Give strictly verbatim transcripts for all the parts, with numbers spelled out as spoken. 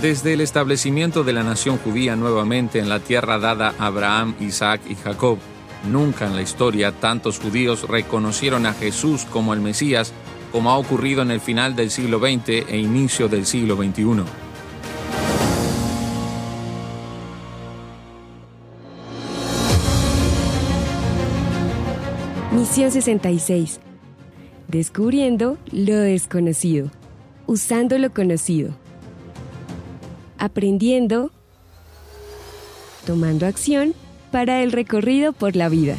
Desde el establecimiento de la nación judía nuevamente en la tierra dada a Abraham, Isaac y Jacob, nunca en la historia tantos judíos reconocieron a Jesús como el Mesías como ha ocurrido en el final del siglo veinte e inicio del siglo veintiuno. Misión sesenta y seis. Descubriendo lo desconocido, usando lo conocido, aprendiendo, tomando acción para el recorrido por la vida.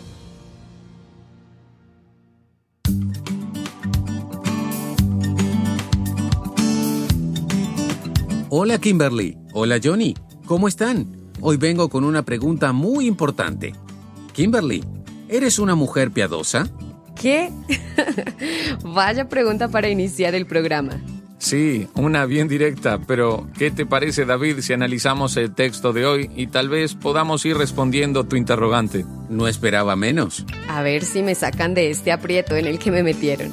Hola Kimberly, hola Johnny, ¿cómo están? Hoy vengo con una pregunta muy importante. Kimberly, ¿eres una mujer piadosa? ¿Qué? Vaya pregunta para iniciar el programa. Sí, una bien directa, pero ¿qué te parece, David, si analizamos el texto de hoy y tal vez podamos ir respondiendo tu interrogante? No esperaba menos. A ver si me sacan de este aprieto en el que me metieron.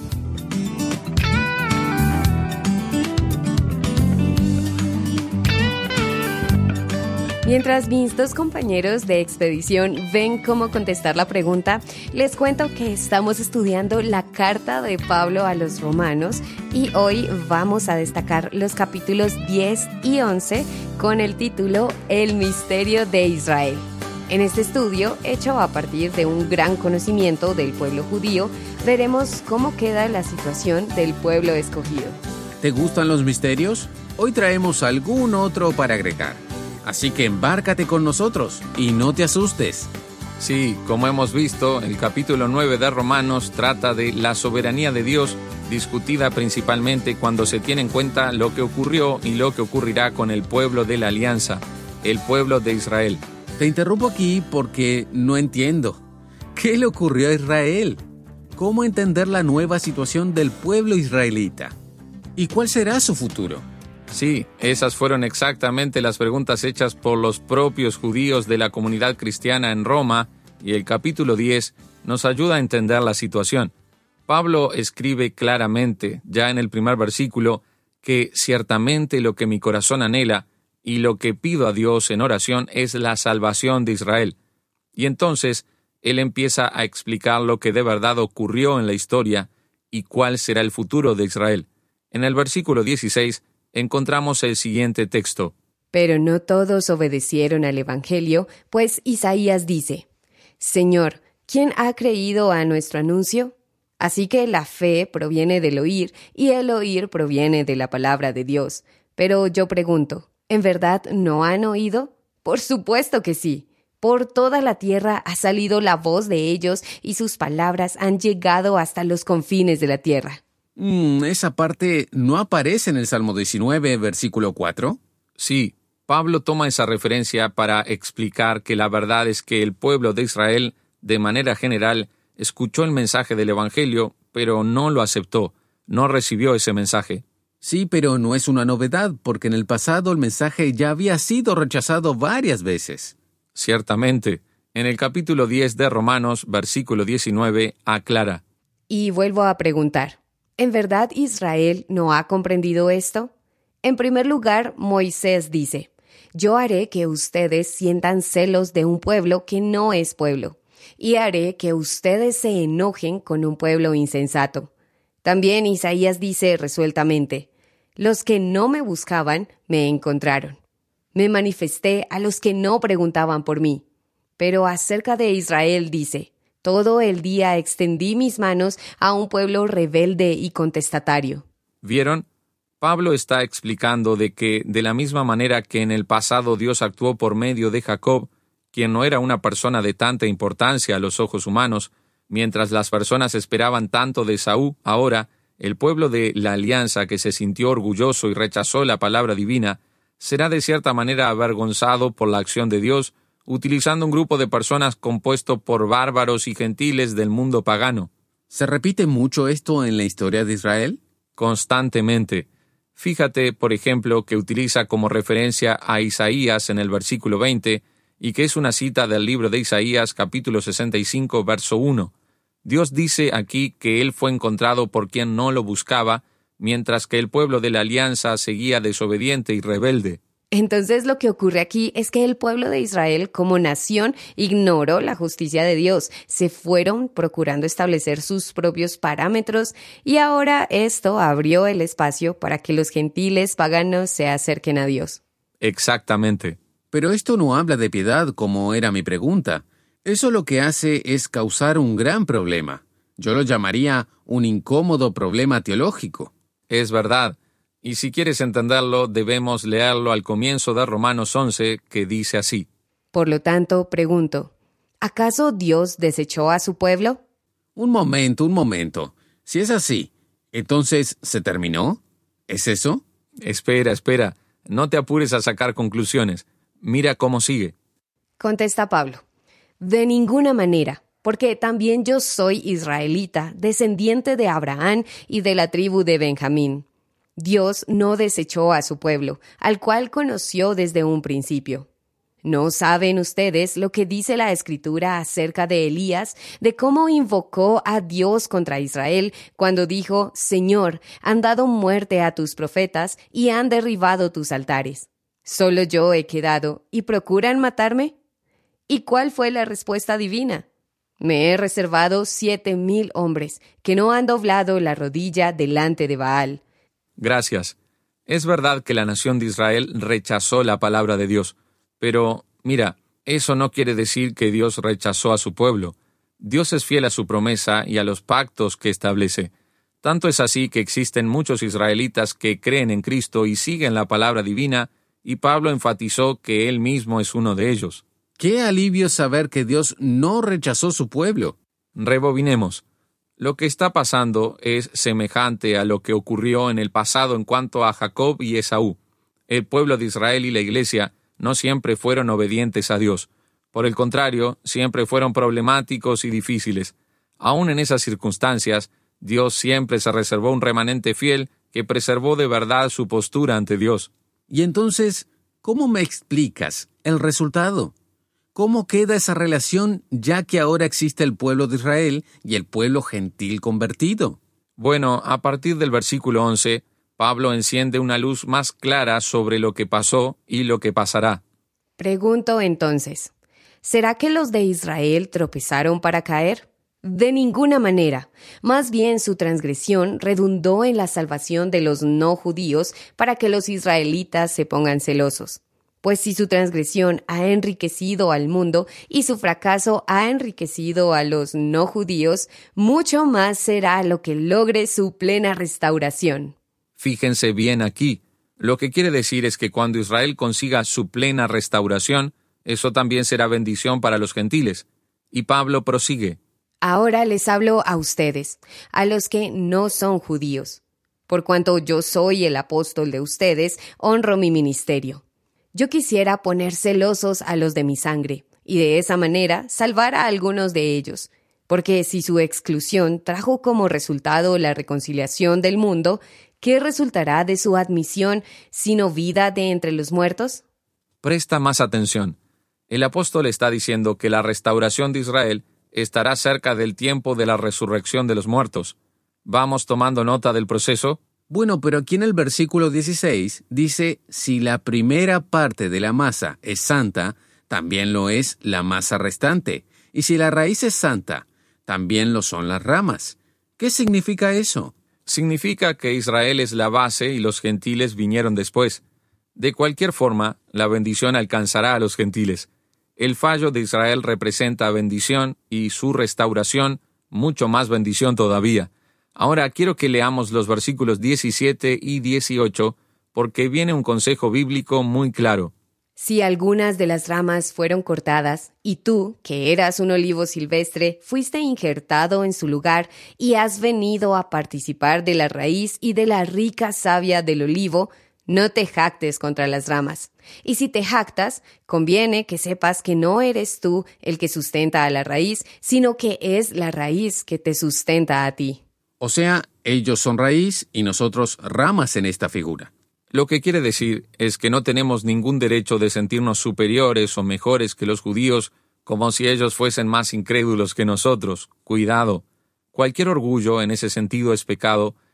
Mientras mis dos compañeros de expedición ven cómo contestar la pregunta, les cuento que estamos estudiando la carta de Pablo a los romanos y hoy vamos a destacar los capítulos diez y once con el título El misterio de Israel. En este estudio, hecho a partir de un gran conocimiento del pueblo judío, veremos cómo queda la situación del pueblo escogido. ¿Te gustan los misterios? Hoy traemos algún otro para agregar. Así que embárcate con nosotros y no te asustes. Sí, como hemos visto, el capítulo nueve de Romanos trata de la soberanía de Dios, discutida principalmente cuando se tiene en cuenta lo que ocurrió y lo que ocurrirá con el pueblo de la alianza, el pueblo de Israel. Te interrumpo aquí porque no entiendo. ¿Qué le ocurrió a Israel? ¿Cómo entender la nueva situación del pueblo israelita? ¿Y cuál será su futuro? Sí, esas fueron exactamente las preguntas hechas por los propios judíos de la comunidad cristiana en Roma, y el capítulo diez nos ayuda a entender la situación. Pablo escribe claramente, ya en el primer versículo, que ciertamente lo que mi corazón anhela y lo que pido a Dios en oración es la salvación de Israel. Y entonces, él empieza a explicar lo que de verdad ocurrió en la historia y cuál será el futuro de Israel. En el versículo dieciséis, encontramos el siguiente texto. Pero no todos obedecieron al Evangelio, pues Isaías dice: Señor, ¿quién ha creído a nuestro anuncio? Así que la fe proviene del oír, y el oír proviene de la palabra de Dios. Pero yo pregunto, ¿en verdad no han oído? Por supuesto que sí. Por toda la tierra ha salido la voz de ellos, y sus palabras han llegado hasta los confines de la tierra. Mm, ¿Esa parte no aparece en el Salmo diecinueve, versículo cuatro? Sí, Pablo toma esa referencia para explicar que la verdad es que el pueblo de Israel, de manera general, escuchó el mensaje del Evangelio, pero no lo aceptó, no recibió ese mensaje. Sí, pero no es una novedad, porque en el pasado el mensaje ya había sido rechazado varias veces. Ciertamente, en el capítulo diez de Romanos, versículo diecinueve, aclara: Y vuelvo a preguntar, ¿en verdad Israel no ha comprendido esto? En primer lugar, Moisés dice: Yo haré que ustedes sientan celos de un pueblo que no es pueblo, y haré que ustedes se enojen con un pueblo insensato. También Isaías dice resueltamente: Los que no me buscaban, me encontraron. Me manifesté a los que no preguntaban por mí. Pero acerca de Israel dice: Todo el día extendí mis manos a un pueblo rebelde y contestatario. ¿Vieron? Pablo está explicando de que, de la misma manera que en el pasado Dios actuó por medio de Jacob, quien no era una persona de tanta importancia a los ojos humanos, mientras las personas esperaban tanto de Esaú, ahora, el pueblo de la alianza que se sintió orgulloso y rechazó la palabra divina, será de cierta manera avergonzado por la acción de Dios, utilizando un grupo de personas compuesto por bárbaros y gentiles del mundo pagano. ¿Se repite mucho esto en la historia de Israel? Constantemente. Fíjate, por ejemplo, que utiliza como referencia a Isaías en el versículo veinte, y que es una cita del libro de Isaías, capítulo sesenta y cinco, verso uno. Dios dice aquí que él fue encontrado por quien no lo buscaba, mientras que el pueblo de la alianza seguía desobediente y rebelde. Entonces lo que ocurre aquí es que el pueblo de Israel como nación ignoró la justicia de Dios, se fueron procurando establecer sus propios parámetros y ahora esto abrió el espacio para que los gentiles paganos se acerquen a Dios. Exactamente. Pero esto no habla de piedad, como era mi pregunta. Eso lo que hace es causar un gran problema. Yo lo llamaría un incómodo problema teológico. Es verdad. Y si quieres entenderlo, debemos leerlo al comienzo de Romanos once, que dice así. Por lo tanto, pregunto, ¿acaso Dios desechó a su pueblo? Un momento, un momento. Si es así, ¿entonces se terminó? ¿Es eso? Espera, espera. No te apures a sacar conclusiones. Mira cómo sigue. Contesta Pablo. De ninguna manera, porque también yo soy israelita, descendiente de Abraham y de la tribu de Benjamín. Dios no desechó a su pueblo, al cual conoció desde un principio. ¿No saben ustedes lo que dice la Escritura acerca de Elías, de cómo invocó a Dios contra Israel cuando dijo, Señor, han dado muerte a tus profetas y han derribado tus altares? ¿Solo yo he quedado y procuran matarme? ¿Y cuál fue la respuesta divina? Me he reservado siete mil hombres que no han doblado la rodilla delante de Baal. Gracias. Es verdad que la nación de Israel rechazó la palabra de Dios, pero, mira, eso no quiere decir que Dios rechazó a su pueblo. Dios es fiel a su promesa y a los pactos que establece. Tanto es así que existen muchos israelitas que creen en Cristo y siguen la palabra divina, y Pablo enfatizó que él mismo es uno de ellos. ¡Qué alivio saber que Dios no rechazó su pueblo! Rebobinemos. Lo que está pasando es semejante a lo que ocurrió en el pasado en cuanto a Jacob y Esaú. El pueblo de Israel y la iglesia no siempre fueron obedientes a Dios. Por el contrario, siempre fueron problemáticos y difíciles. Aún en esas circunstancias, Dios siempre se reservó un remanente fiel que preservó de verdad su postura ante Dios. Y entonces, ¿cómo me explicas el resultado? ¿Cómo queda esa relación ya que ahora existe el pueblo de Israel y el pueblo gentil convertido? Bueno, a partir del versículo once, Pablo enciende una luz más clara sobre lo que pasó y lo que pasará. Pregunto entonces, ¿será que los de Israel tropezaron para caer? De ninguna manera. Más bien su transgresión redundó en la salvación de los no judíos para que los israelitas se pongan celosos. Pues si su transgresión ha enriquecido al mundo y su fracaso ha enriquecido a los no judíos, mucho más será lo que logre su plena restauración. Fíjense bien aquí. Lo que quiere decir es que cuando Israel consiga su plena restauración, eso también será bendición para los gentiles. Y Pablo prosigue. Ahora les hablo a ustedes, a los que no son judíos. Por cuanto yo soy el apóstol de ustedes, honro mi ministerio. Yo quisiera poner celosos a los de mi sangre, y de esa manera salvar a algunos de ellos, porque si su exclusión trajo como resultado la reconciliación del mundo, ¿qué resultará de su admisión sino vida de entre los muertos? Presta más atención. El apóstol está diciendo que la restauración de Israel estará cerca del tiempo de la resurrección de los muertos. ¿Vamos tomando nota del proceso? Bueno, pero aquí en el versículo dieciséis dice, si la primera parte de la masa es santa, también lo es la masa restante. Y si la raíz es santa, también lo son las ramas. ¿Qué significa eso? Significa que Israel es la base y los gentiles vinieron después. De cualquier forma, la bendición alcanzará a los gentiles. El fallo de Israel representa bendición y su restauración, mucho más bendición todavía. Ahora quiero que leamos los versículos diecisiete y dieciocho, porque viene un consejo bíblico muy claro. Si algunas de las ramas fueron cortadas, y tú, que eras un olivo silvestre, fuiste injertado en su lugar, y has venido a participar de la raíz y de la rica savia del olivo, no te jactes contra las ramas. Y si te jactas, conviene que sepas que no eres tú el que sustenta a la raíz, sino que es la raíz que te sustenta a ti. O sea, ellos son raíz y nosotros ramas en esta figura. Lo que quiere decir es que no tenemos ningún derecho de sentirnos superiores o mejores que los judíos, como si ellos fuesen más incrédulos que nosotros. Cuidado. Cualquier orgullo en ese sentido es pecado,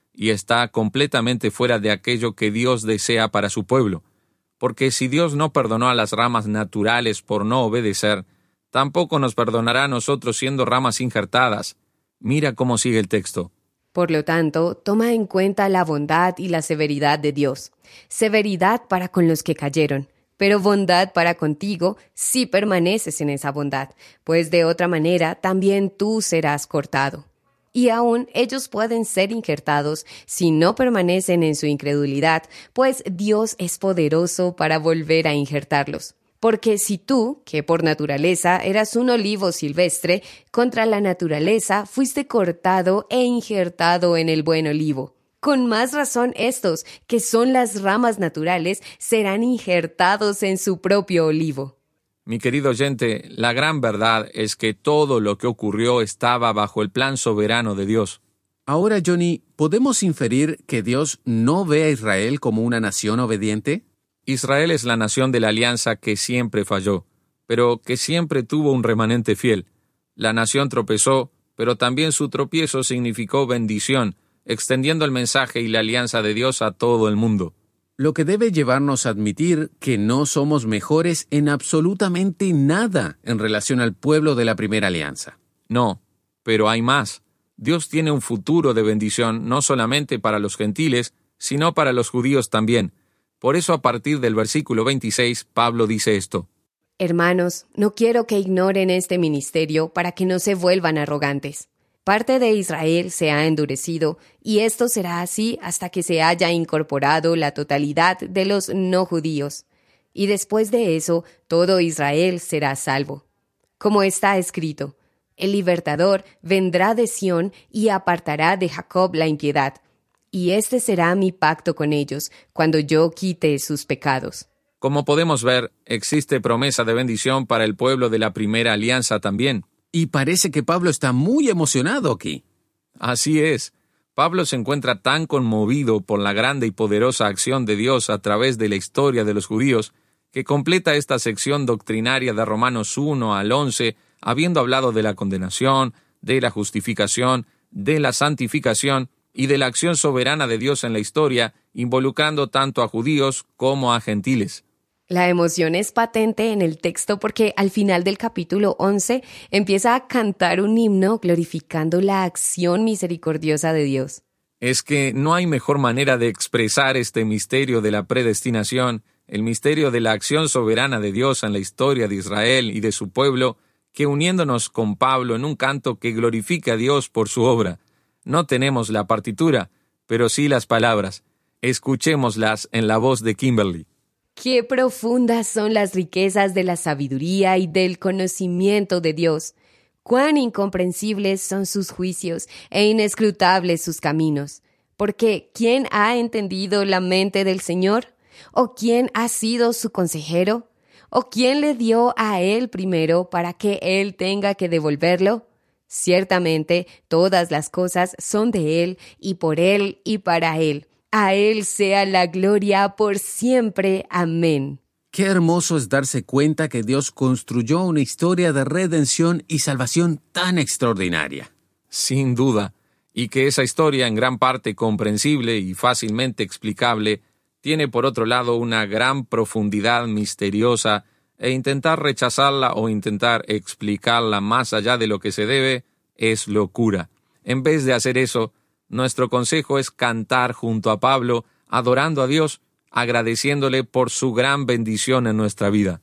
y está completamente fuera de aquello que Dios desea para su pueblo. Porque si Dios no perdonó a las ramas naturales por no obedecer, tampoco nos perdonará a nosotros siendo ramas injertadas. Mira cómo sigue el texto. Por lo tanto, toma en cuenta la bondad y la severidad de Dios. Severidad para con los que cayeron, pero bondad para contigo si permaneces en esa bondad, pues de otra manera también tú serás cortado. Y aún ellos pueden ser injertados si no permanecen en su incredulidad, pues Dios es poderoso para volver a injertarlos. Porque si tú, que por naturaleza eras un olivo silvestre, contra la naturaleza fuiste cortado e injertado en el buen olivo. Con más razón estos, que son las ramas naturales, serán injertados en su propio olivo. Mi querido oyente, la gran verdad es que todo lo que ocurrió estaba bajo el plan soberano de Dios. Ahora, Johnny, ¿podemos inferir que Dios no ve a Israel como una nación obediente? Israel es la nación de la alianza que siempre falló, pero que siempre tuvo un remanente fiel. La nación tropezó, pero también su tropiezo significó bendición, extendiendo el mensaje y la alianza de Dios a todo el mundo. Lo que debe llevarnos a admitir que no somos mejores en absolutamente nada en relación al pueblo de la primera alianza. No, pero hay más. Dios tiene un futuro de bendición no solamente para los gentiles, sino para los judíos también. Por eso, a partir del versículo veintiséis, Pablo dice esto. Hermanos, no quiero que ignoren este ministerio para que no se vuelvan arrogantes. Parte de Israel se ha endurecido, y esto será así hasta que se haya incorporado la totalidad de los no judíos. Y después de eso, todo Israel será salvo. Como está escrito, el libertador vendrá de Sión y apartará de Jacob la impiedad. Y este será mi pacto con ellos, cuando yo quite sus pecados. Como podemos ver, existe promesa de bendición para el pueblo de la primera alianza también. Y parece que Pablo está muy emocionado aquí. Así es. Pablo se encuentra tan conmovido por la grande y poderosa acción de Dios a través de la historia de los judíos, que completa esta sección doctrinaria de Romanos uno al once, habiendo hablado de la condenación, de la justificación, de la santificación, y de la acción soberana de Dios en la historia, involucrando tanto a judíos como a gentiles. La emoción es patente en el texto porque al final del capítulo once empieza a cantar un himno glorificando la acción misericordiosa de Dios. Es que no hay mejor manera de expresar este misterio de la predestinación, el misterio de la acción soberana de Dios en la historia de Israel y de su pueblo, que uniéndonos con Pablo en un canto que glorifica a Dios por su obra. No tenemos la partitura, pero sí las palabras. Escuchémoslas en la voz de Kimberly. ¡Qué profundas son las riquezas de la sabiduría y del conocimiento de Dios! ¡Cuán incomprensibles son sus juicios e inescrutables sus caminos! Porque ¿quién ha entendido la mente del Señor? ¿O quién ha sido su consejero? ¿O quién le dio a él primero para que él tenga que devolverlo? Ciertamente, todas las cosas son de Él, y por Él, y para Él. A Él sea la gloria por siempre. Amén. Qué hermoso es darse cuenta que Dios construyó una historia de redención y salvación tan extraordinaria. Sin duda, y que esa historia, en gran parte comprensible y fácilmente explicable, tiene por otro lado una gran profundidad misteriosa, e intentar rechazarla o intentar explicarla más allá de lo que se debe es locura. En vez de hacer eso, nuestro consejo es cantar junto a Pablo, adorando a Dios, agradeciéndole por su gran bendición en nuestra vida.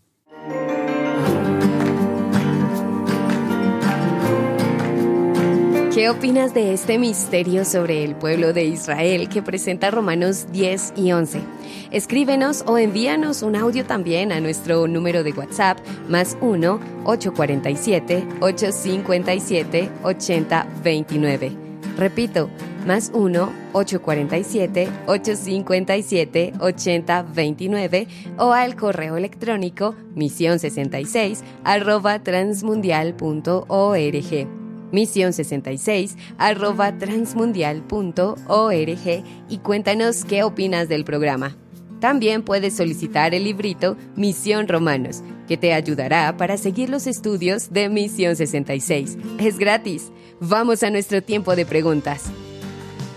¿Qué opinas de este misterio sobre el pueblo de Israel que presenta Romanos diez y once? Escríbenos o envíanos un audio también a nuestro número de WhatsApp más uno, ocho cuatro siete, ocho cinco siete, ocho cero dos nueve. Repito, más uno, ocho cuatro siete, ocho cinco siete, ocho cero dos nueve o al correo electrónico misión sesenta y seis arroba transmundial punto org. misión sesenta y seis arroba transmundial punto org y cuéntanos qué opinas del programa. También puedes solicitar el librito Misión Romanos, que te ayudará para seguir los estudios de Misión sesenta y seis. Es gratis. Vamos a nuestro tiempo de preguntas.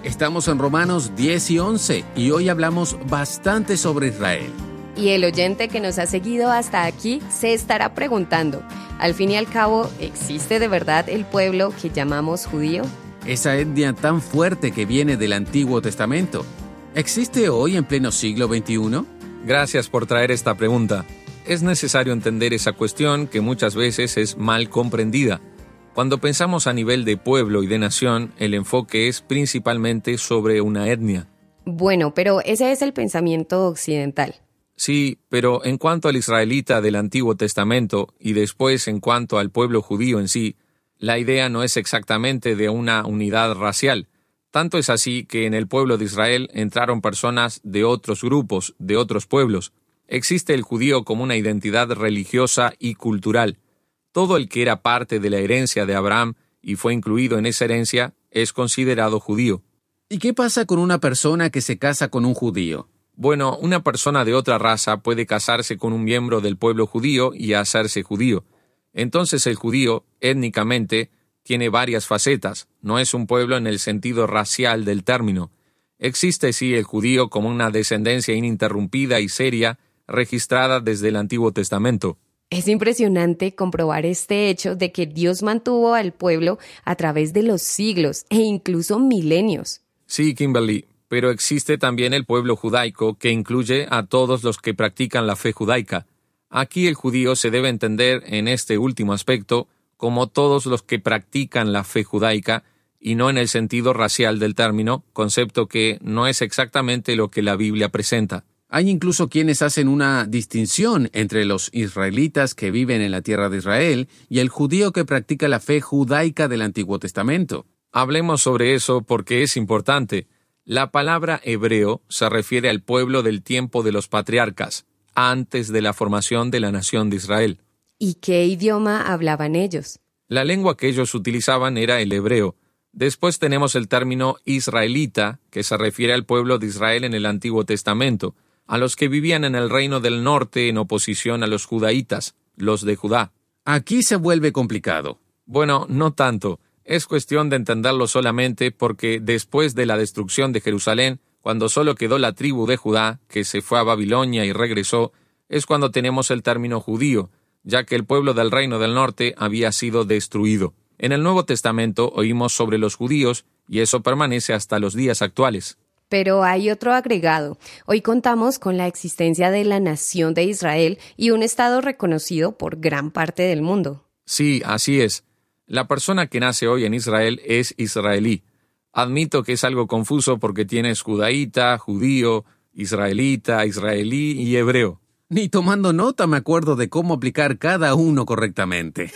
Estamos en Romanos diez y once y hoy hablamos bastante sobre Israel. Y el oyente que nos ha seguido hasta aquí se estará preguntando, al fin y al cabo, ¿existe de verdad el pueblo que llamamos judío? Esa etnia tan fuerte que viene del Antiguo Testamento, ¿existe hoy en pleno siglo veintiuno? Gracias por traer esta pregunta. Es necesario entender esa cuestión que muchas veces es mal comprendida. Cuando pensamos a nivel de pueblo y de nación, el enfoque es principalmente sobre una etnia. Bueno, pero ese es el pensamiento occidental. Sí, pero en cuanto al israelita del Antiguo Testamento y después en cuanto al pueblo judío en sí, la idea no es exactamente de una unidad racial. Tanto es así que en el pueblo de Israel entraron personas de otros grupos, de otros pueblos. Existe el judío como una identidad religiosa y cultural. Todo el que era parte de la herencia de Abraham y fue incluido en esa herencia es considerado judío. ¿Y qué pasa con una persona que se casa con un judío? Bueno, una persona de otra raza puede casarse con un miembro del pueblo judío y hacerse judío. Entonces el judío, étnicamente, tiene varias facetas. No es un pueblo en el sentido racial del término. Existe sí el judío como una descendencia ininterrumpida y seria, registrada desde el Antiguo Testamento. Es impresionante comprobar este hecho de que Dios mantuvo al pueblo a través de los siglos e incluso milenios. Sí, Kimberly, pero existe también el pueblo judaico que incluye a todos los que practican la fe judaica. Aquí el judío se debe entender en este último aspecto como todos los que practican la fe judaica y no en el sentido racial del término, concepto que no es exactamente lo que la Biblia presenta. Hay incluso quienes hacen una distinción entre los israelitas que viven en la tierra de Israel y el judío que practica la fe judaica del Antiguo Testamento. Hablemos sobre eso porque es importante. La palabra hebreo se refiere al pueblo del tiempo de los patriarcas, antes de la formación de la nación de Israel. ¿Y qué idioma hablaban ellos? La lengua que ellos utilizaban era el hebreo. Después tenemos el término israelita, que se refiere al pueblo de Israel en el Antiguo Testamento, a los que vivían en el reino del norte en oposición a los judaítas, los de Judá. Aquí se vuelve complicado. Bueno, no tanto. Es cuestión de entenderlo solamente porque después de la destrucción de Jerusalén, cuando solo quedó la tribu de Judá, que se fue a Babilonia y regresó, es cuando tenemos el término judío, ya que el pueblo del reino del norte había sido destruido. En el Nuevo Testamento oímos sobre los judíos, y eso permanece hasta los días actuales. Pero hay otro agregado. Hoy contamos con la existencia de la nación de Israel y un estado reconocido por gran parte del mundo. Sí, así es. La persona que nace hoy en Israel es israelí. Admito que es algo confuso porque tienes judaíta, judío, israelita, israelí y hebreo. Ni tomando nota me acuerdo de cómo aplicar cada uno correctamente.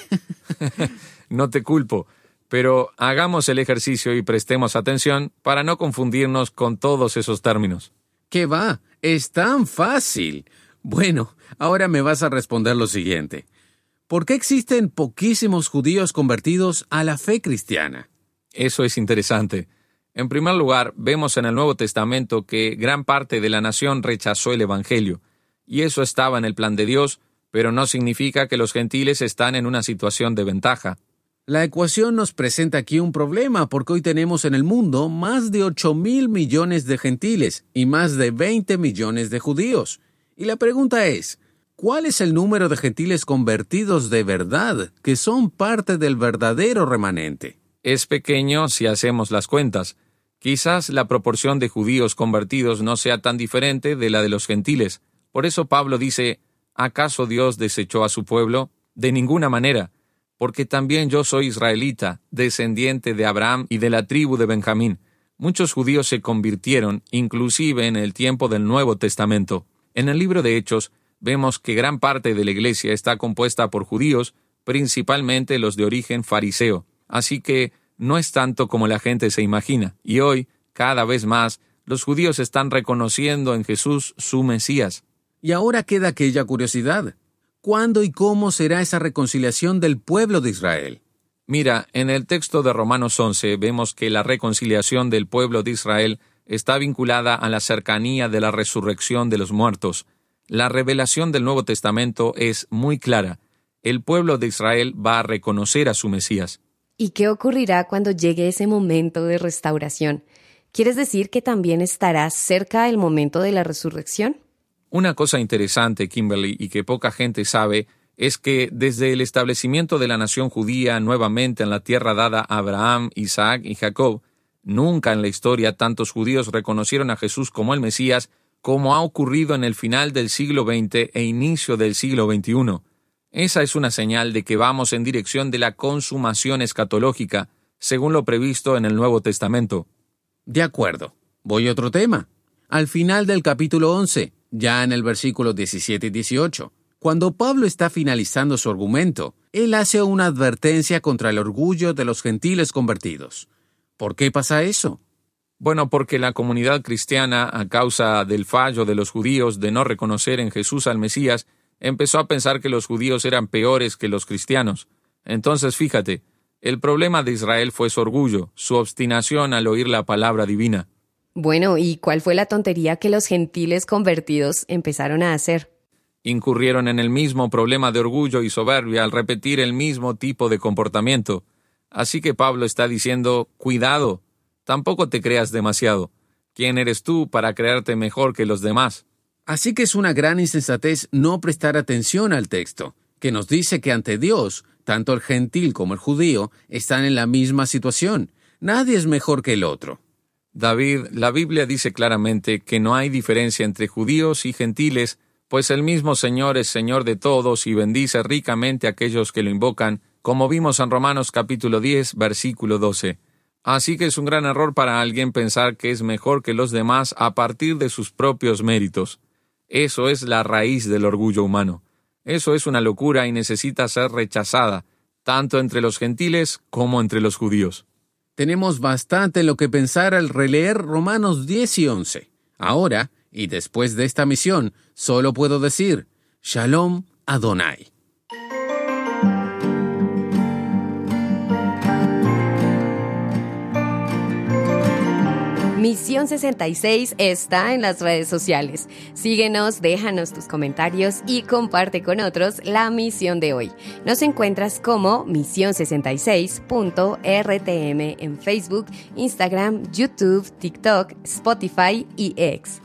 No te culpo. Pero hagamos el ejercicio y prestemos atención para no confundirnos con todos esos términos. ¿Qué va? Es tan fácil. Bueno, ahora me vas a responder lo siguiente. ¿Por qué existen poquísimos judíos convertidos a la fe cristiana? Eso es interesante. En primer lugar, vemos en el Nuevo Testamento que gran parte de la nación rechazó el Evangelio. Y eso estaba en el plan de Dios, pero no significa que los gentiles están en una situación de ventaja. La ecuación nos presenta aquí un problema porque hoy tenemos en el mundo más de ocho mil millones de gentiles y más de veinte millones de judíos. Y la pregunta es, ¿cuál es el número de gentiles convertidos de verdad que son parte del verdadero remanente? Es pequeño si hacemos las cuentas. Quizás la proporción de judíos convertidos no sea tan diferente de la de los gentiles. Por eso Pablo dice, ¿acaso Dios desechó a su pueblo? De ninguna manera. Porque también yo soy israelita, descendiente de Abraham y de la tribu de Benjamín. Muchos judíos se convirtieron, inclusive en el tiempo del Nuevo Testamento. En el libro de Hechos, vemos que gran parte de la iglesia está compuesta por judíos, principalmente los de origen fariseo. Así que no es tanto como la gente se imagina. Y hoy, cada vez más, los judíos están reconociendo en Jesús su Mesías. Y ahora queda aquella curiosidad. ¿Cuándo y cómo será esa reconciliación del pueblo de Israel? Mira, en el texto de Romanos once vemos que la reconciliación del pueblo de Israel está vinculada a la cercanía de la resurrección de los muertos. La revelación del Nuevo Testamento es muy clara. El pueblo de Israel va a reconocer a su Mesías. ¿Y qué ocurrirá cuando llegue ese momento de restauración? ¿Quieres decir que también estará cerca el momento de la resurrección? Una cosa interesante, Kimberly, y que poca gente sabe, es que desde el establecimiento de la nación judía nuevamente en la tierra dada a Abraham, Isaac y Jacob, nunca en la historia tantos judíos reconocieron a Jesús como el Mesías como ha ocurrido en el final del siglo veinte e inicio del siglo veintiuno. Esa es una señal de que vamos en dirección de la consumación escatológica, según lo previsto en el Nuevo Testamento. De acuerdo. Voy a otro tema. Al final del capítulo once, ya en el versículo diecisiete y dieciocho, cuando Pablo está finalizando su argumento, él hace una advertencia contra el orgullo de los gentiles convertidos. ¿Por qué pasa eso? Bueno, porque la comunidad cristiana, a causa del fallo de los judíos de no reconocer en Jesús al Mesías, empezó a pensar que los judíos eran peores que los cristianos. Entonces, fíjate, el problema de Israel fue su orgullo, su obstinación al oír la palabra divina. Bueno, ¿y cuál fue la tontería que los gentiles convertidos empezaron a hacer? Incurrieron en el mismo problema de orgullo y soberbia al repetir el mismo tipo de comportamiento. Así que Pablo está diciendo, cuidado, tampoco te creas demasiado. ¿Quién eres tú para creerte mejor que los demás? Así que es una gran insensatez no prestar atención al texto, que nos dice que ante Dios, tanto el gentil como el judío están en la misma situación. Nadie es mejor que el otro. David, la Biblia dice claramente que no hay diferencia entre judíos y gentiles, pues el mismo Señor es Señor de todos y bendice ricamente a aquellos que lo invocan, como vimos en Romanos capítulo diez, versículo doce. Así que es un gran error para alguien pensar que es mejor que los demás a partir de sus propios méritos. Eso es la raíz del orgullo humano. Eso es una locura y necesita ser rechazada, tanto entre los gentiles como entre los judíos. Tenemos bastante en lo que pensar al releer Romanos diez y once. Ahora, y después de esta misión, solo puedo decir, Shalom Adonai. Misión sesenta y seis está en las redes sociales. Síguenos, déjanos tus comentarios y comparte con otros la misión de hoy. Nos encuentras como misión sesenta y seis punto r t m en Facebook, Instagram, YouTube, TikTok, Spotify y X.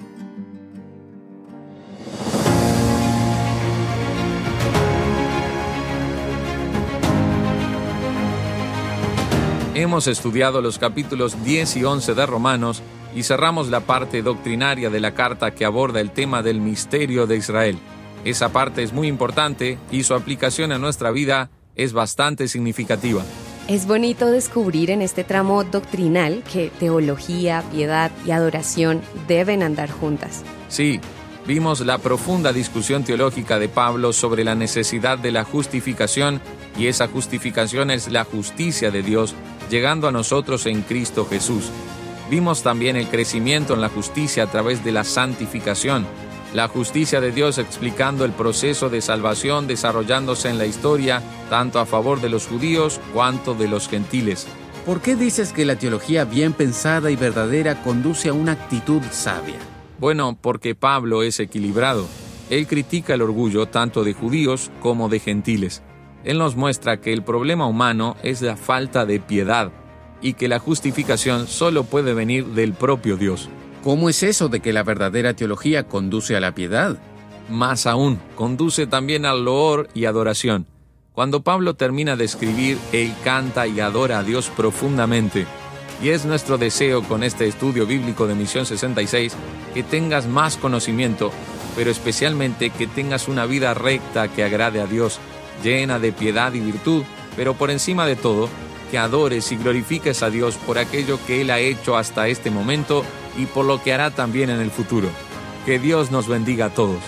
Hemos estudiado los capítulos diez y once de Romanos y cerramos la parte doctrinaria de la carta que aborda el tema del misterio de Israel. Esa parte es muy importante y su aplicación en nuestra vida es bastante significativa. Es bonito descubrir en este tramo doctrinal que teología, piedad y adoración deben andar juntas. Sí, vimos la profunda discusión teológica de Pablo sobre la necesidad de la justificación, y esa justificación es la justicia de Dios, llegando a nosotros en Cristo Jesús. Vimos también el crecimiento en la justicia a través de la santificación, la justicia de Dios explicando el proceso de salvación desarrollándose en la historia, tanto a favor de los judíos cuanto de los gentiles. ¿Por qué dices que la teología bien pensada y verdadera conduce a una actitud sabia? Bueno, porque Pablo es equilibrado. Él critica el orgullo tanto de judíos como de gentiles. Él nos muestra que el problema humano es la falta de piedad y que la justificación solo puede venir del propio Dios. ¿Cómo es eso de que la verdadera teología conduce a la piedad? Más aún, conduce también al loor y adoración. Cuando Pablo termina de escribir, él canta y adora a Dios profundamente. Y es nuestro deseo con este estudio bíblico de Misión sesenta y seis que tengas más conocimiento, pero especialmente que tengas una vida recta que agrade a Dios, llena de piedad y virtud, pero por encima de todo, que adores y glorifiques a Dios por aquello que Él ha hecho hasta este momento y por lo que hará también en el futuro. Que Dios nos bendiga a todos.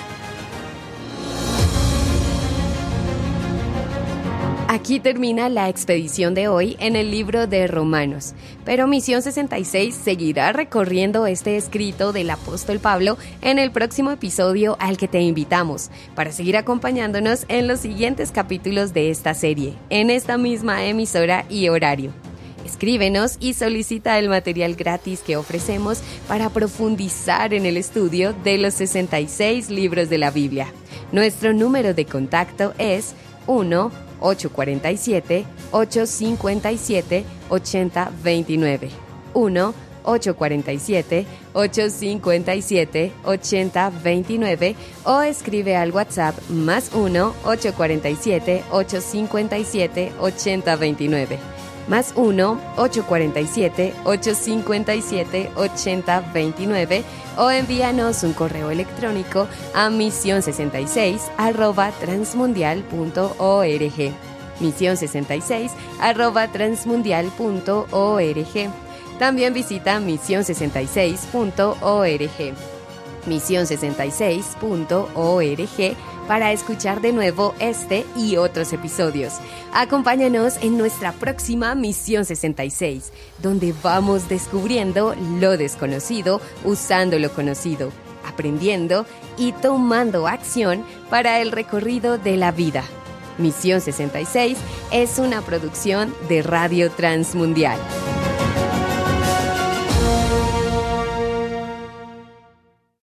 Aquí termina la expedición de hoy en el libro de Romanos, pero Misión sesenta y seis seguirá recorriendo este escrito del apóstol Pablo en el próximo episodio al que te invitamos para seguir acompañándonos en los siguientes capítulos de esta serie, en esta misma emisora y horario. Escríbenos y solicita el material gratis que ofrecemos para profundizar en el estudio de los sesenta y seis libros de la Biblia. Nuestro número de contacto es uno ocho cuatro siete, ocho cinco siete, ocho cero dos nueve. uno ocho cuatro siete, ocho cinco siete, ocho cero dos nueve o escribe al WhatsApp más uno, ocho cuatro siete, ocho cinco siete, ocho cero dos nueve. Más uno, ocho cuatro siete, ocho cinco siete, ocho cero dos nueve o envíanos un correo electrónico a misión sesenta y seis arroba transmundial punto org. misión sesenta y seis arroba transmundial punto org. También visita misión sesenta y seis punto org. misión sesenta y seis punto org para escuchar de nuevo este y otros episodios. Acompáñanos en nuestra próxima Misión sesenta y seis, donde vamos descubriendo lo desconocido usando lo conocido, aprendiendo y tomando acción para el recorrido de la vida. Misión sesenta y seis es una producción de Radio Transmundial.